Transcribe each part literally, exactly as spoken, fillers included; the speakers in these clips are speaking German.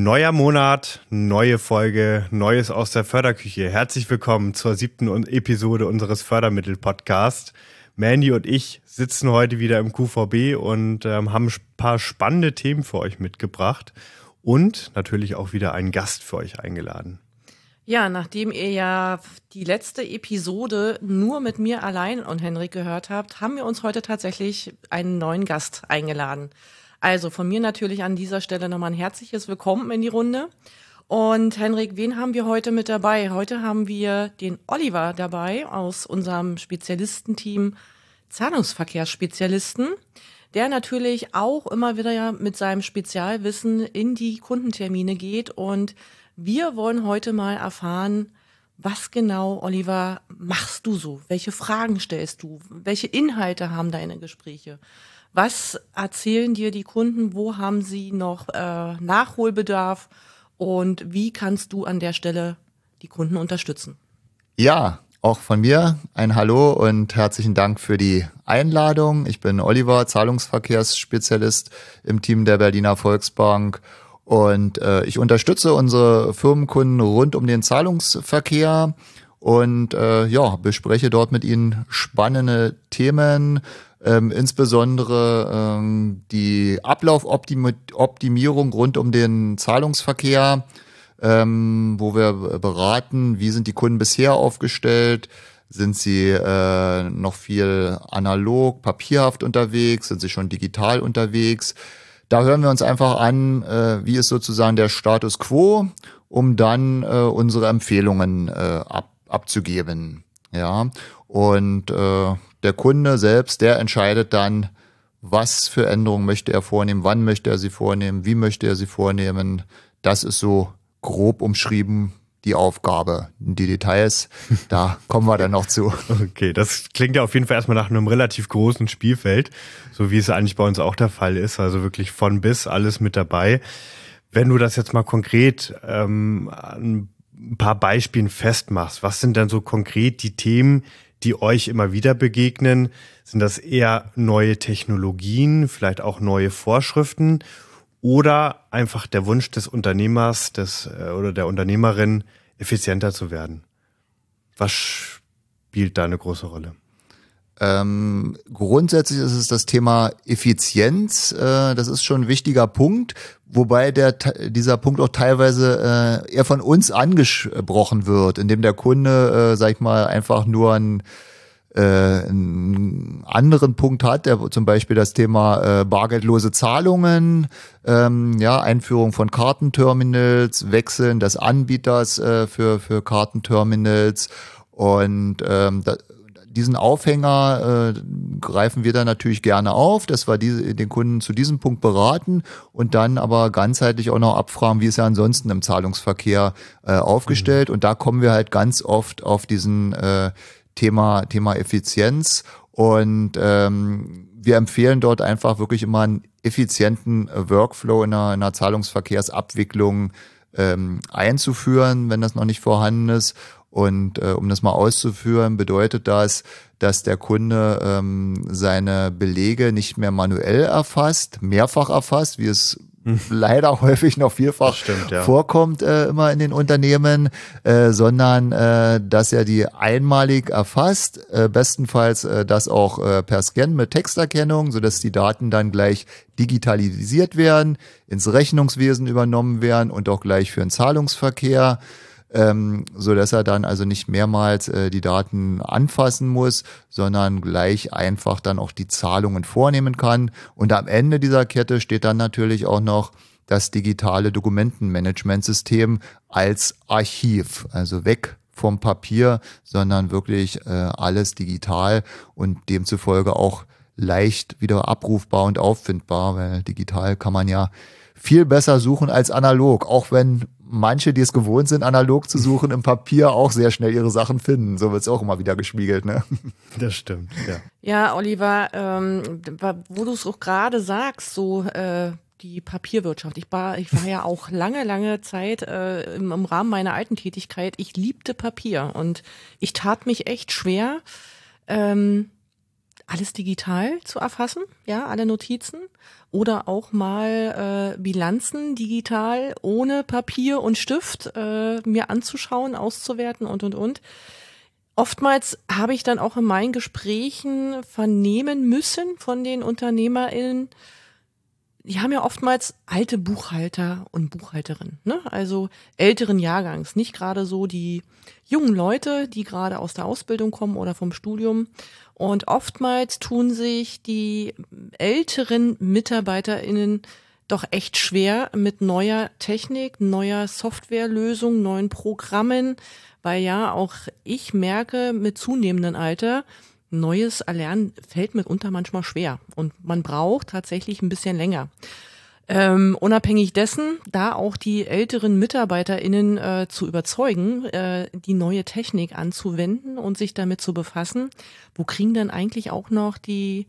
Neuer Monat, neue Folge, Neues aus der Förderküche. Herzlich willkommen zur siebten Episode unseres Fördermittel-Podcasts. Mandy und ich sitzen heute wieder im Q V B und ähm, haben ein paar spannende Themen für euch mitgebracht und natürlich auch wieder einen Gast für euch eingeladen. Ja, nachdem ihr ja die letzte Episode nur mit mir allein und Henrik gehört habt, haben wir uns heute tatsächlich einen neuen Gast eingeladen. Also von mir natürlich an dieser Stelle nochmal ein herzliches Willkommen in die Runde. Und Henrik, wen haben wir heute mit dabei? Heute haben wir den Oliver dabei aus unserem Spezialistenteam Zahlungsverkehrsspezialisten, der natürlich auch immer wieder ja mit seinem Spezialwissen in die Kundentermine geht. Und wir wollen heute mal erfahren, was genau, Oliver, machst du so? Welche Fragen stellst du? Welche Inhalte haben deine Gespräche? Was erzählen dir die Kunden? Wo haben sie noch äh, Nachholbedarf? Und wie kannst du an der Stelle die Kunden unterstützen? Ja, auch von mir ein Hallo und herzlichen Dank für die Einladung. Ich bin Oliver, Zahlungsverkehrsspezialist im Team der Berliner Volksbank. Und äh, ich unterstütze unsere Firmenkunden rund um den Zahlungsverkehr und äh, ja, bespreche dort mit ihnen spannende Themen, ähm, insbesondere ähm, die Ablaufoptimierung rund um den Zahlungsverkehr, ähm, wo wir beraten, wie sind die Kunden bisher aufgestellt, sind sie äh, noch viel analog, papierhaft unterwegs, sind sie schon digital unterwegs. Da hören wir uns einfach an, äh, wie ist sozusagen der Status quo, um dann äh, unsere Empfehlungen äh, ab, abzugeben. Ja, und äh, der Kunde selbst, der entscheidet dann, was für Änderungen möchte er vornehmen, wann möchte er sie vornehmen, wie möchte er sie vornehmen. Das ist so grob umschrieben die Aufgabe. Die Details, da kommen wir dann noch zu. Okay, das klingt ja auf jeden Fall erstmal nach einem relativ großen Spielfeld, so wie es eigentlich bei uns auch der Fall ist. Also wirklich von bis alles mit dabei. Wenn du das jetzt mal konkret ähm, an ein paar Beispielen festmachst, was sind denn so konkret die Themen, die euch immer wieder begegnen? Sind das eher neue Technologien, vielleicht auch neue Vorschriften oder einfach der Wunsch des Unternehmers des äh, oder der Unternehmerin, effizienter zu werden? Was spielt da eine große Rolle? Ähm, grundsätzlich ist es das Thema Effizienz. Äh, das ist schon ein wichtiger Punkt, wobei der dieser Punkt auch teilweise äh, eher von uns angesprochen wird, indem der Kunde, äh, sag ich mal, einfach nur ein Äh, einen anderen Punkt hat, der zum Beispiel das Thema äh, bargeldlose Zahlungen, ähm, ja, Einführung von Kartenterminals, Wechseln des Anbieters äh, für für Kartenterminals und ähm, da, diesen Aufhänger äh, greifen wir dann natürlich gerne auf, dass wir diese, den Kunden zu diesem Punkt beraten und dann aber ganzheitlich auch noch abfragen, wie ist er ansonsten im Zahlungsverkehr äh, aufgestellt. Mhm. Und da kommen wir halt ganz oft auf diesen äh, Thema Thema Effizienz und ähm, wir empfehlen dort einfach wirklich immer einen effizienten Workflow in einer, in einer Zahlungsverkehrsabwicklung ähm, einzuführen, wenn das noch nicht vorhanden ist. Und äh, um das mal auszuführen, bedeutet das, dass der Kunde ähm, seine Belege nicht mehr manuell erfasst, mehrfach erfasst, wie es leider häufig noch vielfach stimmt, ja. vorkommt äh, immer in den Unternehmen, äh, sondern äh, dass er die einmalig erfasst, äh, bestenfalls äh, das auch äh, per Scan mit Texterkennung, sodass die Daten dann gleich digitalisiert werden, ins Rechnungswesen übernommen werden und auch gleich für den Zahlungsverkehr, ähm, so dass er dann also nicht mehrmals äh, die Daten anfassen muss, sondern gleich einfach dann auch die Zahlungen vornehmen kann. Und am Ende dieser Kette steht dann natürlich auch noch das digitale Dokumentenmanagementsystem als Archiv, also weg vom Papier, sondern wirklich äh, alles digital und demzufolge auch leicht wieder abrufbar und auffindbar, weil digital kann man ja viel besser suchen als analog, auch wenn manche, die es gewohnt sind, analog zu suchen, im Papier auch sehr schnell ihre Sachen finden. So wird es auch immer wieder gespiegelt, ne? Das stimmt, ja. Ja, Oliver, ähm, wo du es auch gerade sagst, so äh, die Papierwirtschaft. Ich war, ich war ja auch lange, lange Zeit äh, im, im Rahmen meiner alten Tätigkeit, ich liebte Papier und ich tat mich echt schwer, ähm, alles digital zu erfassen, ja, alle Notizen oder auch mal äh, Bilanzen digital ohne Papier und Stift äh, mir anzuschauen, auszuwerten und, und, und. Oftmals habe ich dann auch in meinen Gesprächen vernehmen müssen von den UnternehmerInnen, die haben ja oftmals alte Buchhalter und Buchhalterinnen, ne? Also älteren Jahrgangs, nicht gerade so die jungen Leute, die gerade aus der Ausbildung kommen oder vom Studium. Und oftmals tun sich die älteren MitarbeiterInnen doch echt schwer mit neuer Technik, neuer Softwarelösung, neuen Programmen, weil ja auch ich merke mit zunehmendem Alter, Neues erlernen fällt mitunter manchmal schwer und man braucht tatsächlich ein bisschen länger. Ähm, unabhängig dessen, da auch die älteren MitarbeiterInnen äh, zu überzeugen, äh, die neue Technik anzuwenden und sich damit zu befassen, wo kriegen dann eigentlich auch noch die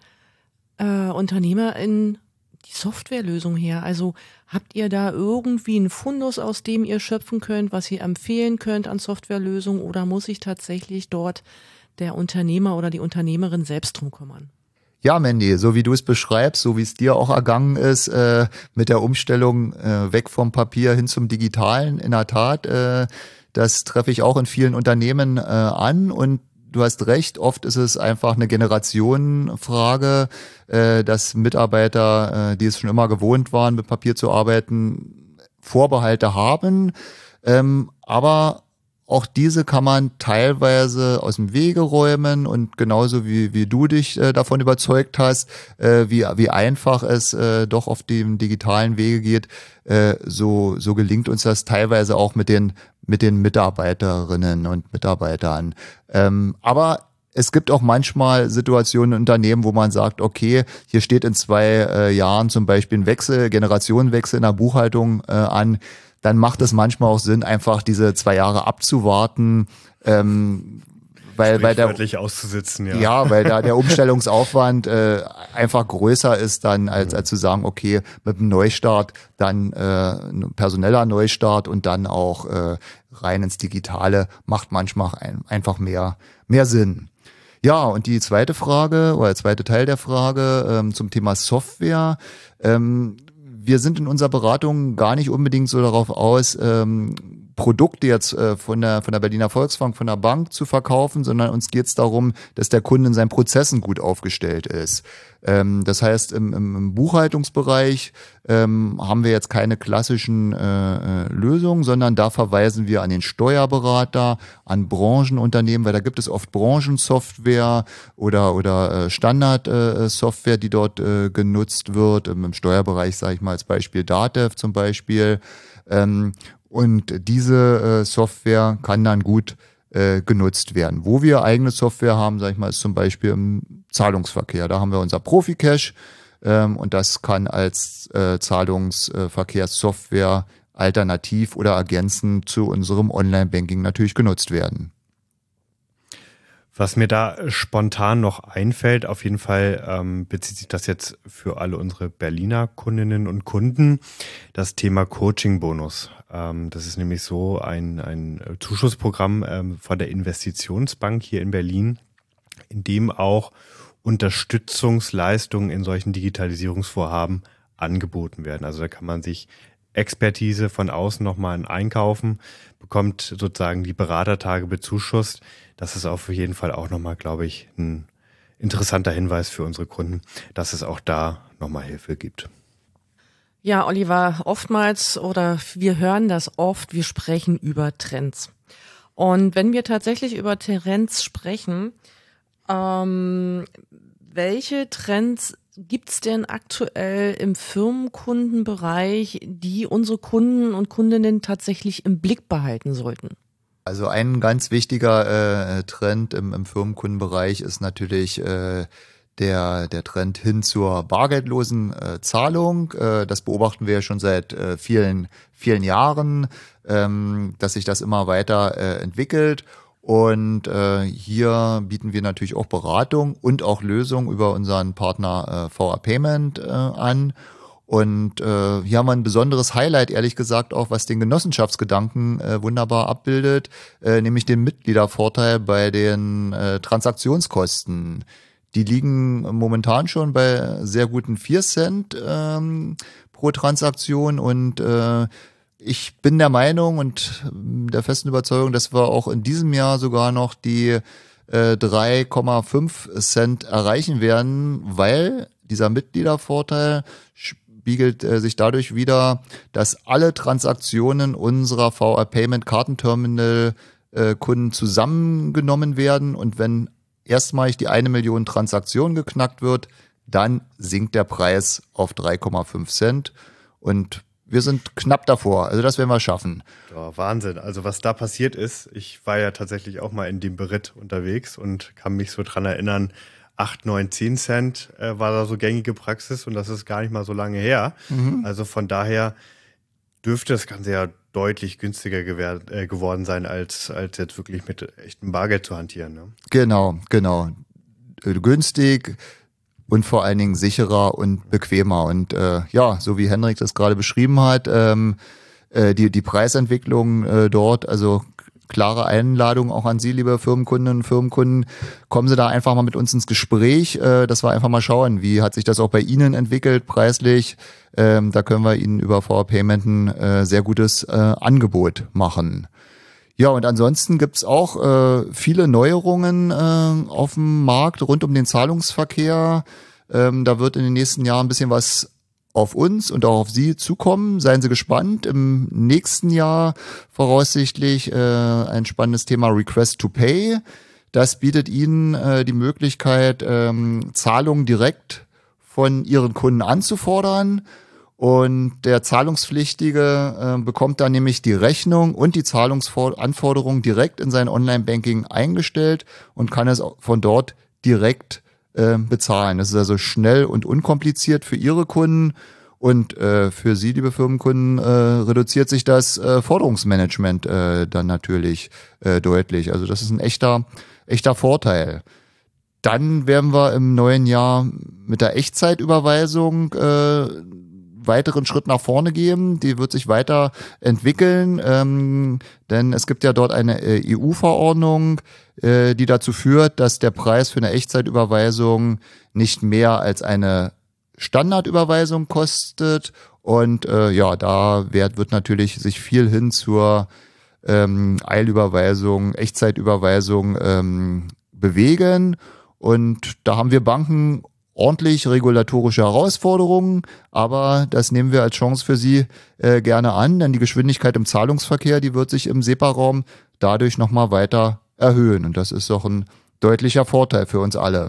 äh, UnternehmerInnen die Softwarelösung her? Also habt ihr da irgendwie einen Fundus, aus dem ihr schöpfen könnt, was ihr empfehlen könnt an Softwarelösungen oder muss ich tatsächlich dort der Unternehmer oder die Unternehmerin selbst drum kümmern? Ja, Mandy, so wie du es beschreibst, so wie es dir auch ergangen ist, äh, mit der Umstellung äh, weg vom Papier hin zum Digitalen, in der Tat, äh, das treffe ich auch in vielen Unternehmen äh, an und du hast recht, oft ist es einfach eine Generationenfrage, äh, dass Mitarbeiter, äh, die es schon immer gewohnt waren, mit Papier zu arbeiten, Vorbehalte haben, ähm, aber auch diese kann man teilweise aus dem Wege räumen und genauso wie, wie du dich äh, davon überzeugt hast, äh, wie, wie einfach es äh, doch auf dem digitalen Wege geht, äh, so, so gelingt uns das teilweise auch mit den, mit den Mitarbeiterinnen und Mitarbeitern. Ähm, aber es gibt auch manchmal Situationen in Unternehmen, wo man sagt, okay, hier steht in zwei äh, Jahren zum Beispiel ein Wechsel, Generationenwechsel in der Buchhaltung äh, an. Dann macht es manchmal auch Sinn, einfach diese zwei Jahre abzuwarten, ähm, weil, weil der, auszusitzen, ja. Ja, weil da der Umstellungsaufwand äh, einfach größer ist dann, als, als zu sagen, okay, mit einem Neustart, dann äh, ein personeller Neustart und dann auch äh, rein ins Digitale macht manchmal ein, einfach mehr, mehr Sinn. Ja, und die zweite Frage oder der zweite Teil der Frage ähm, zum Thema Software. Ähm, Wir sind in unserer Beratung gar nicht unbedingt so darauf aus, ähm, Produkte jetzt äh, von der von der Berliner Volksbank, von der Bank zu verkaufen, sondern uns geht es darum, dass der Kunde in seinen Prozessen gut aufgestellt ist. Ähm, das heißt, im, im, im Buchhaltungsbereich ähm, haben wir jetzt keine klassischen äh, Lösungen, sondern da verweisen wir an den Steuerberater, an Branchenunternehmen, weil da gibt es oft Branchensoftware oder oder äh, Standardsoftware, äh, die dort äh, genutzt wird. Im, im Steuerbereich sage ich mal als Beispiel DATEV zum Beispiel. Ähm, Und diese äh, Software kann dann gut äh, genutzt werden. Wo wir eigene Software haben, sage ich mal, ist zum Beispiel im Zahlungsverkehr. Da haben wir unser Profi-Cash ähm, und das kann als äh, Zahlungsverkehrssoftware alternativ oder ergänzend zu unserem Online-Banking natürlich genutzt werden. Was mir da spontan noch einfällt, auf jeden Fall ähm, bezieht sich das jetzt für alle unsere Berliner Kundinnen und Kunden, das Thema Coaching-Bonus. Ähm, das ist nämlich so ein, ein Zuschussprogramm ähm, von der Investitionsbank hier in Berlin, in dem auch Unterstützungsleistungen in solchen Digitalisierungsvorhaben angeboten werden. Also da kann man sich Expertise von außen nochmal einkaufen, bekommt sozusagen die Beratertage bezuschusst. Das ist auf jeden Fall auch nochmal, glaube ich, ein interessanter Hinweis für unsere Kunden, dass es auch da nochmal Hilfe gibt. Ja, Oliver, oftmals oder wir hören das oft, wir sprechen über Trends. Und wenn wir tatsächlich über Trends sprechen, ähm, welche Trends gibt's denn aktuell im Firmenkundenbereich, die unsere Kunden und Kundinnen tatsächlich im Blick behalten sollten? Also ein ganz wichtiger äh, Trend im, im Firmenkundenbereich ist natürlich äh, der der Trend hin zur bargeldlosen äh, Zahlung. Äh, das beobachten wir ja schon seit äh, vielen vielen Jahren, ähm, dass sich das immer weiter äh, entwickelt. Und äh, hier bieten wir natürlich auch Beratung und auch Lösungen über unseren Partner äh, V R Payment äh, an. Und äh, hier haben wir ein besonderes Highlight, ehrlich gesagt, auch was den Genossenschaftsgedanken äh, wunderbar abbildet, äh, nämlich den Mitgliedervorteil bei den äh, Transaktionskosten, Die liegen momentan schon bei sehr guten vier Cent ähm, pro Transaktion und äh, ich bin der Meinung und der festen Überzeugung, dass wir auch in diesem Jahr sogar noch die äh, drei Komma fünf Cent erreichen werden, weil dieser Mitgliedervorteil spiegelt äh, sich dadurch wider, dass alle Transaktionen unserer V R Payment Kartenterminal äh, Kunden zusammengenommen werden und wenn erstmalig die eine Million Transaktionen geknackt wird, dann sinkt der Preis auf drei Komma fünf Cent und wir sind knapp davor, also das werden wir schaffen. Ja, Wahnsinn, also was da passiert ist, ich war ja tatsächlich auch mal in dem Beritt unterwegs und kann mich so dran erinnern, acht, neun, zehn Cent äh, war da so gängige Praxis und das ist gar nicht mal so lange her. Mhm. Also von daher dürfte das Ganze ja deutlich günstiger gewähr- äh, geworden sein, als, als jetzt wirklich mit echtem Bargeld zu hantieren. Ne? Genau, genau. Günstig und vor allen Dingen sicherer und bequemer. Und äh, ja, so wie Henrik das gerade beschrieben hat, ähm, äh, die, die Preisentwicklung äh, dort, also klare Einladung auch an Sie, liebe Firmenkundinnen und Firmenkunden, kommen Sie da einfach mal mit uns ins Gespräch, äh, dass wir einfach mal schauen, wie hat sich das auch bei Ihnen entwickelt, preislich. Ähm, da können wir Ihnen über V R Payment ein äh, sehr gutes äh, Angebot machen. Ja, und ansonsten gibt's auch äh, viele Neuerungen äh, auf dem Markt rund um den Zahlungsverkehr. Ähm, da wird in den nächsten Jahren ein bisschen was auf uns und auch auf Sie zukommen. Seien Sie gespannt. Im nächsten Jahr voraussichtlich äh, ein spannendes Thema Request to Pay. Das bietet Ihnen äh, die Möglichkeit, ähm, Zahlungen direkt von Ihren Kunden anzufordern. Und der Zahlungspflichtige äh, bekommt dann nämlich die Rechnung und die Zahlungsanforderungen direkt in sein Online-Banking eingestellt und kann es von dort direkt äh, bezahlen. Das ist also schnell und unkompliziert für Ihre Kunden und äh, für Sie, liebe Firmenkunden, äh, reduziert sich das äh, Forderungsmanagement äh, dann natürlich äh, deutlich. Also das ist ein echter, echter Vorteil. Dann werden wir im neuen Jahr mit der Echtzeitüberweisung äh, weiteren Schritt nach vorne geben. Die wird sich weiter entwickeln, ähm, denn es gibt ja dort eine äh, E U-Verordnung, äh, die dazu führt, dass der Preis für eine Echtzeitüberweisung nicht mehr als eine Standardüberweisung kostet. Und äh, ja, da wird, wird natürlich sich viel hin zur ähm, Eilüberweisung, Echtzeitüberweisung ähm, bewegen. Und da haben wir Banken ordentlich regulatorische Herausforderungen, aber das nehmen wir als Chance für Sie äh, gerne an, denn die Geschwindigkeit im Zahlungsverkehr, die wird sich im SEPA-Raum dadurch nochmal weiter erhöhen und das ist doch ein deutlicher Vorteil für uns alle.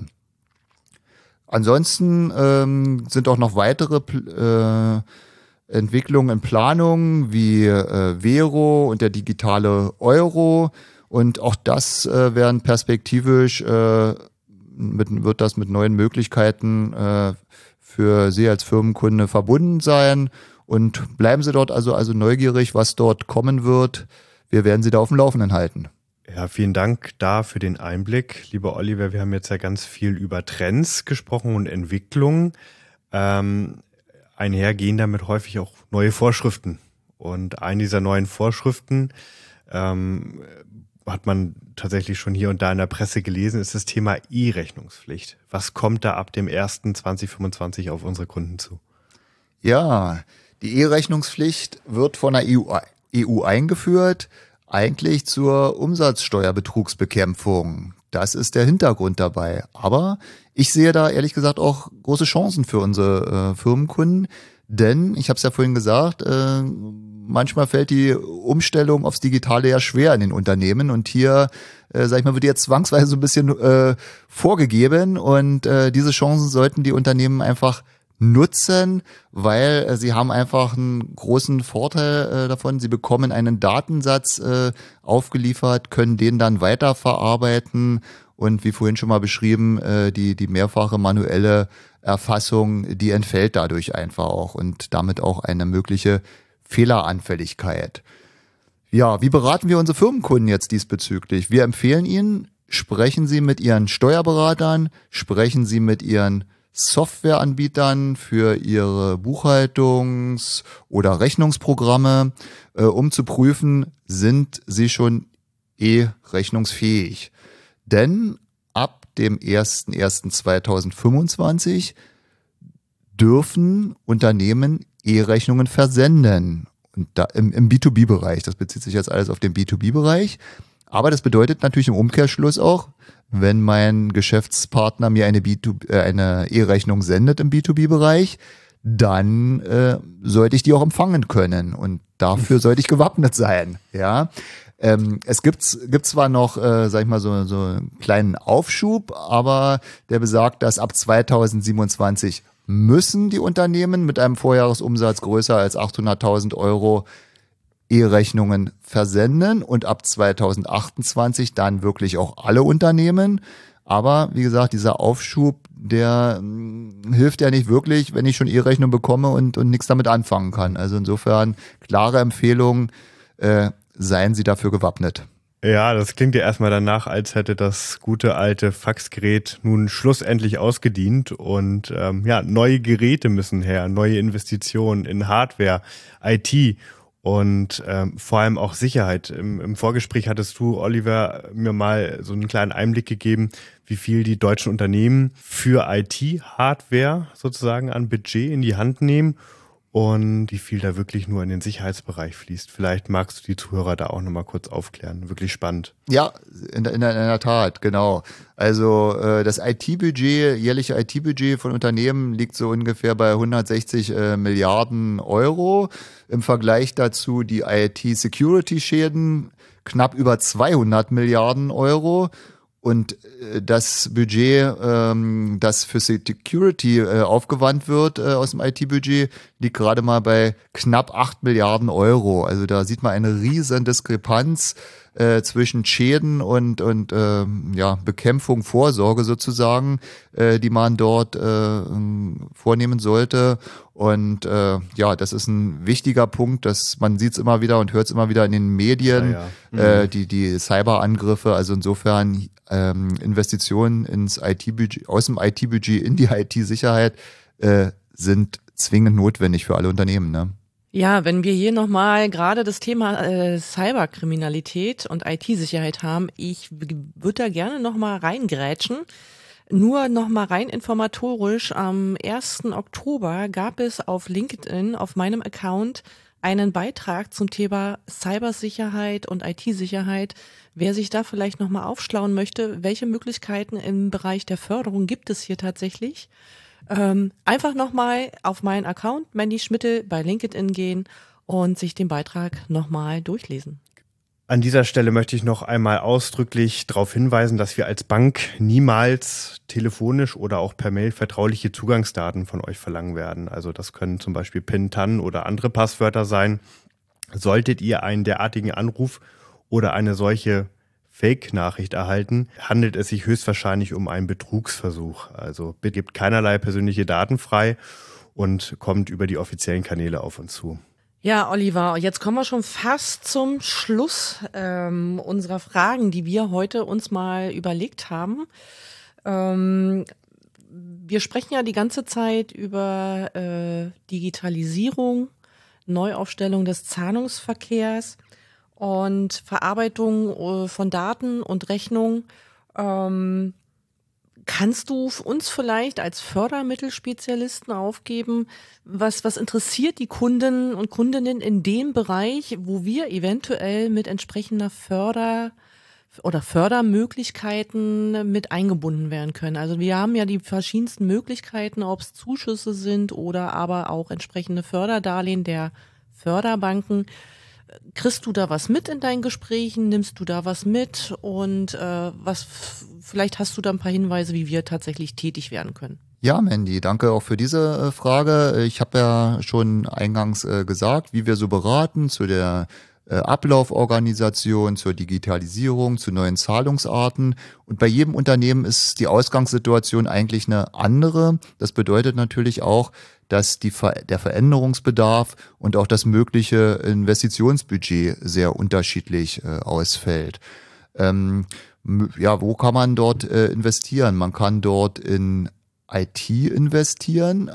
Ansonsten ähm, sind auch noch weitere äh, Entwicklungen in Planung wie äh, Vero und der digitale Euro und auch das äh, werden perspektivisch äh, Mit, wird das mit neuen Möglichkeiten äh, für Sie als Firmenkunde verbunden sein und bleiben Sie dort also also neugierig, was dort kommen wird. Wir werden Sie da auf dem Laufenden halten. Ja, vielen Dank da für den Einblick, lieber Oliver. Wir haben jetzt ja ganz viel über Trends gesprochen und Entwicklungen. Ähm, einher gehen damit häufig auch neue Vorschriften. Und eine dieser neuen Vorschriften ähm, hat man tatsächlich schon hier und da in der Presse gelesen, ist das Thema E-Rechnungspflicht. Was kommt da ab dem ersten zwanzig fünfundzwanzig auf unsere Kunden zu? Ja, die E-Rechnungspflicht wird von der E U, E U eingeführt, eigentlich zur Umsatzsteuerbetrugsbekämpfung. Das ist der Hintergrund dabei. Aber ich sehe da ehrlich gesagt auch große Chancen für unsere äh, Firmenkunden, denn ich habe es ja vorhin gesagt, äh, manchmal fällt die Umstellung aufs Digitale ja schwer in den Unternehmen und hier, äh, sag ich mal, wird jetzt zwangsweise so ein bisschen äh, vorgegeben und äh, diese Chancen sollten die Unternehmen einfach nutzen, weil äh, sie haben einfach einen großen Vorteil äh, davon. Sie bekommen einen Datensatz äh, aufgeliefert, können den dann weiterverarbeiten und wie vorhin schon mal beschrieben, äh, die die mehrfache manuelle Erfassung, die entfällt dadurch einfach auch und damit auch eine mögliche Fehleranfälligkeit. Ja, wie beraten wir unsere Firmenkunden jetzt diesbezüglich? Wir empfehlen Ihnen, sprechen Sie mit Ihren Steuerberatern, sprechen Sie mit Ihren Softwareanbietern für Ihre Buchhaltungs- oder Rechnungsprogramme, äh, um zu prüfen, sind Sie schon eh rechnungsfähig. Denn ab dem ersten ersten zweitausendfünfundzwanzig dürfen Unternehmen E-Rechnungen versenden. Und da im, im B zwei B-Bereich. Das bezieht sich jetzt alles auf den B zwei B-Bereich. Aber das bedeutet natürlich im Umkehrschluss auch, wenn mein Geschäftspartner mir eine, B zwei, äh, eine E-Rechnung sendet im B zwei B-Bereich, dann äh, sollte ich die auch empfangen können. Und dafür sollte ich gewappnet sein. Ja. Ähm, es gibt, gibt zwar noch, äh, sag ich mal, so, so einen kleinen Aufschub, aber der besagt, dass ab zweitausendsiebenundzwanzig müssen die Unternehmen mit einem Vorjahresumsatz größer als achthunderttausend Euro E-Rechnungen versenden und ab zweitausendachtundzwanzig dann wirklich auch alle Unternehmen. Aber wie gesagt, dieser Aufschub, der mh, hilft ja nicht wirklich, wenn ich schon E-Rechnung bekomme und, und nichts damit anfangen kann. Also insofern klare Empfehlung, äh, seien Sie dafür gewappnet. Ja, das klingt ja erstmal danach, als hätte das gute alte Faxgerät nun schlussendlich ausgedient und ähm, ja, neue Geräte müssen her, neue Investitionen in Hardware, I T und ähm, vor allem auch Sicherheit. Im, Im Vorgespräch hattest du, Oliver, mir mal so einen kleinen Einblick gegeben, wie viel die deutschen Unternehmen für I T-Hardware sozusagen an Budget in die Hand nehmen und wie viel da wirklich nur in den Sicherheitsbereich fließt. Vielleicht magst du die Zuhörer da auch nochmal kurz aufklären. Wirklich spannend. Ja, in, in, in der Tat, genau. Also äh, das I T-Budget, jährliche I T-Budget von Unternehmen liegt so ungefähr bei hundertsechzig äh, Milliarden Euro. Im Vergleich dazu die I T-Security-Schäden knapp über zweihundert Milliarden Euro. Und das Budget, ähm, das für Security äh, aufgewandt wird äh, aus dem I T-Budget, liegt gerade mal bei knapp acht Milliarden Euro. Also da sieht man eine riesen Diskrepanz äh, zwischen Schäden und, und äh, ja, Bekämpfung, Vorsorge sozusagen, äh, die man dort äh, vornehmen sollte. Und äh, ja, das ist ein wichtiger Punkt, dass man sieht es immer wieder und hört es immer wieder in den Medien, ja, ja. Mhm. Äh, die, die Cyberangriffe. Also insofern ähm, Investitionen ins I T-Budget, aus dem I T-Budget in die I T-Sicherheit äh, sind zwingend notwendig für alle Unternehmen, ne? Ja, wenn wir hier nochmal gerade das Thema äh, Cyberkriminalität und I T-Sicherheit haben, ich würde da gerne nochmal reingrätschen. Nur nochmal rein informatorisch, am ersten Oktober gab es auf LinkedIn, auf meinem Account, einen Beitrag zum Thema Cybersicherheit und I T-Sicherheit. Wer sich da vielleicht nochmal aufschlauen möchte, welche Möglichkeiten im Bereich der Förderung gibt es hier tatsächlich? Ähm, einfach nochmal auf meinen Account, Mandy Schmittel, bei LinkedIn gehen und sich den Beitrag nochmal durchlesen. An dieser Stelle möchte ich noch einmal ausdrücklich darauf hinweisen, dass wir als Bank niemals telefonisch oder auch per Mail vertrauliche Zugangsdaten von euch verlangen werden. Also das können zum Beispiel PIN, T A N oder andere Passwörter sein. Solltet ihr einen derartigen Anruf oder eine solche Fake-Nachricht erhalten, handelt es sich höchstwahrscheinlich um einen Betrugsversuch. Also bitte gebt keinerlei persönliche Daten frei und kommt über die offiziellen Kanäle auf uns zu. Ja, Oliver, jetzt kommen wir schon fast zum Schluss ähm, unserer Fragen, die wir heute uns mal überlegt haben. Ähm, wir sprechen ja die ganze Zeit über äh, Digitalisierung, Neuaufstellung des Zahlungsverkehrs und Verarbeitung äh, von Daten und Rechnung. Ähm, Kannst du uns vielleicht als Fördermittelspezialisten aufgeben, was, was interessiert die Kunden und Kundinnen in dem Bereich, wo wir eventuell mit entsprechender Förder- oder Fördermöglichkeiten mit eingebunden werden können? Also wir haben ja die verschiedensten Möglichkeiten, ob es Zuschüsse sind oder aber auch entsprechende Förderdarlehen der Förderbanken. Kriegst du da was mit in deinen Gesprächen? Nimmst du da was mit? Und äh, was vielleicht hast du da ein paar Hinweise, wie wir tatsächlich tätig werden können? Ja, Mandy, danke auch für diese äh, Frage. Ich habe ja schon eingangs äh, gesagt, wie wir so beraten zu der äh, Ablauforganisation, zur Digitalisierung, zu neuen Zahlungsarten. Und bei jedem Unternehmen ist die Ausgangssituation eigentlich eine andere. Das bedeutet natürlich auch, dass die Ver- der Veränderungsbedarf und auch das mögliche Investitionsbudget sehr unterschiedlich äh, ausfällt. Ähm, m- ja, wo kann man dort äh, investieren? Man kann dort in I T investieren,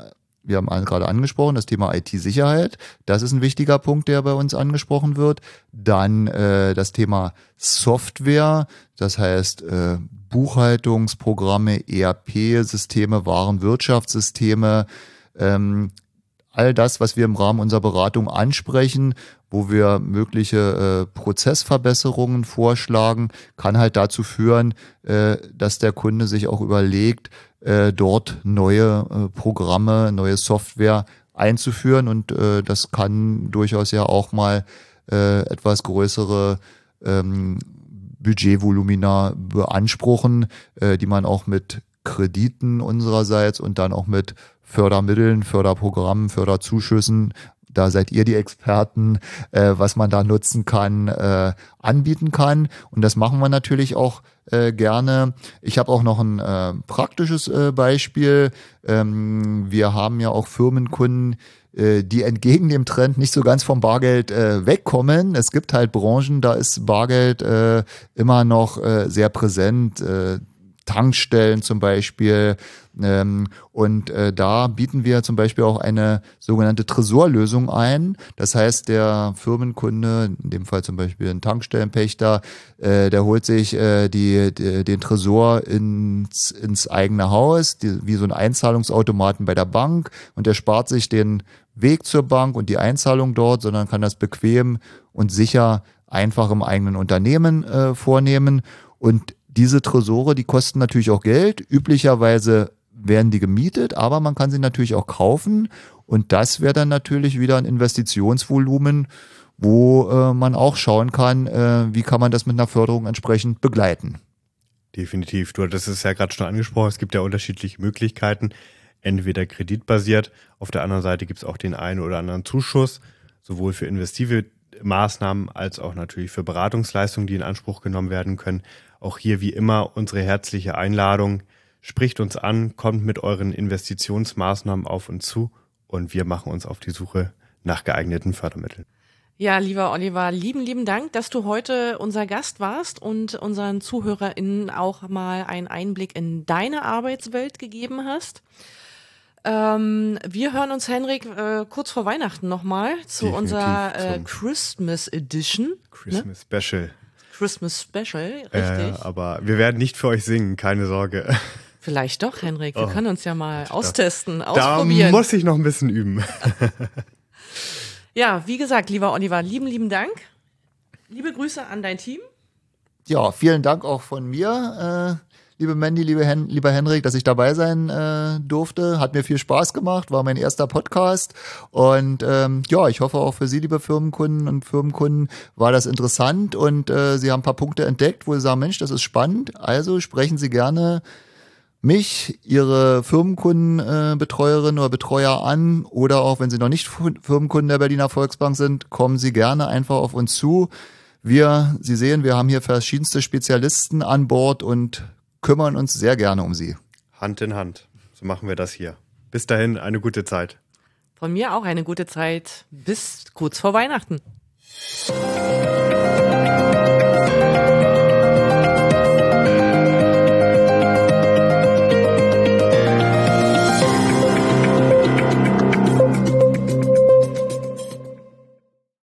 wir haben gerade angesprochen, das Thema I T-Sicherheit. Das ist ein wichtiger Punkt, der bei uns angesprochen wird. Dann äh, das Thema Software, das heißt äh, Buchhaltungsprogramme, E R P-Systeme, Warenwirtschaftssysteme, ähm, all das, was wir im Rahmen unserer Beratung ansprechen, wo wir mögliche äh, Prozessverbesserungen vorschlagen, kann halt dazu führen, äh, dass der Kunde sich auch überlegt, äh, dort neue äh, Programme, neue Software einzuführen. Und äh, das kann durchaus ja auch mal äh, etwas größere ähm, Budgetvolumina beanspruchen, äh, die man auch mit Krediten unsererseits und dann auch mit Fördermitteln, Förderprogrammen, Förderzuschüssen, da seid ihr die Experten, äh, was man da nutzen kann, äh, anbieten kann. Und das machen wir natürlich auch äh, gerne. Ich habe auch noch ein äh, praktisches äh, Beispiel. Ähm, wir haben ja auch Firmenkunden, äh, die entgegen dem Trend nicht so ganz vom Bargeld äh, wegkommen. Es gibt halt Branchen, da ist Bargeld äh, immer noch äh, sehr präsent. Äh, Tankstellen zum Beispiel. Ähm, und äh, da bieten wir zum Beispiel auch eine sogenannte Tresorlösung ein. Das heißt, der Firmenkunde, in dem Fall zum Beispiel ein Tankstellenpächter, äh, der holt sich äh, die, die, den Tresor ins, ins eigene Haus, die, wie so ein Einzahlungsautomaten bei der Bank, und der spart sich den Weg zur Bank und die Einzahlung dort, sondern kann das bequem und sicher einfach im eigenen Unternehmen äh, vornehmen. Und diese Tresore, die kosten natürlich auch Geld. Üblicherweise werden die gemietet, aber man kann sie natürlich auch kaufen. Und das wäre dann natürlich wieder ein Investitionsvolumen, wo äh, man auch schauen kann, äh, wie kann man das mit einer Förderung entsprechend begleiten. Definitiv. Du hattest es ja gerade schon angesprochen, es gibt ja unterschiedliche Möglichkeiten. Entweder kreditbasiert, auf der anderen Seite gibt es auch den einen oder anderen Zuschuss, sowohl für investive Maßnahmen als auch natürlich für Beratungsleistungen, die in Anspruch genommen werden können. Auch hier wie immer unsere herzliche Einladung. Spricht uns an, kommt mit euren Investitionsmaßnahmen auf uns zu und wir machen uns auf die Suche nach geeigneten Fördermitteln. Ja, lieber Oliver, lieben, lieben Dank, dass du heute unser Gast warst und unseren ZuhörerInnen auch mal einen Einblick in deine Arbeitswelt gegeben hast. Ähm, wir hören uns, Henrik, äh, kurz vor Weihnachten nochmal zu Definitiv unserer äh, zum Christmas Edition. Christmas ne? Special. Christmas Special, richtig. Äh, aber wir werden nicht für euch singen, keine Sorge. Vielleicht doch, Henrik. Wir oh, können uns ja mal da, austesten, da ausprobieren. Da muss ich noch ein bisschen üben. Ja, wie gesagt, lieber Oliver, lieben, lieben Dank. Liebe Grüße an dein Team. Ja, vielen Dank auch von mir, äh, liebe Mandy, liebe Hen- lieber Henrik, dass ich dabei sein äh, durfte. Hat mir viel Spaß gemacht, war mein erster Podcast. Und ähm, ja, ich hoffe auch für Sie, liebe Firmenkunden und Firmenkunden, war das interessant und äh, Sie haben ein paar Punkte entdeckt, wo Sie sagen, Mensch, das ist spannend. Also sprechen Sie gerne mich, Ihre Firmenkundenbetreuerin äh, oder Betreuer an, oder auch wenn Sie noch nicht Firmenkunden der Berliner Volksbank sind, kommen Sie gerne einfach auf uns zu. Wir, Sie sehen, wir haben hier verschiedenste Spezialisten an Bord und kümmern uns sehr gerne um Sie. Hand in Hand. So machen wir das hier. Bis dahin, eine gute Zeit. Von mir auch eine gute Zeit. Bis kurz vor Weihnachten.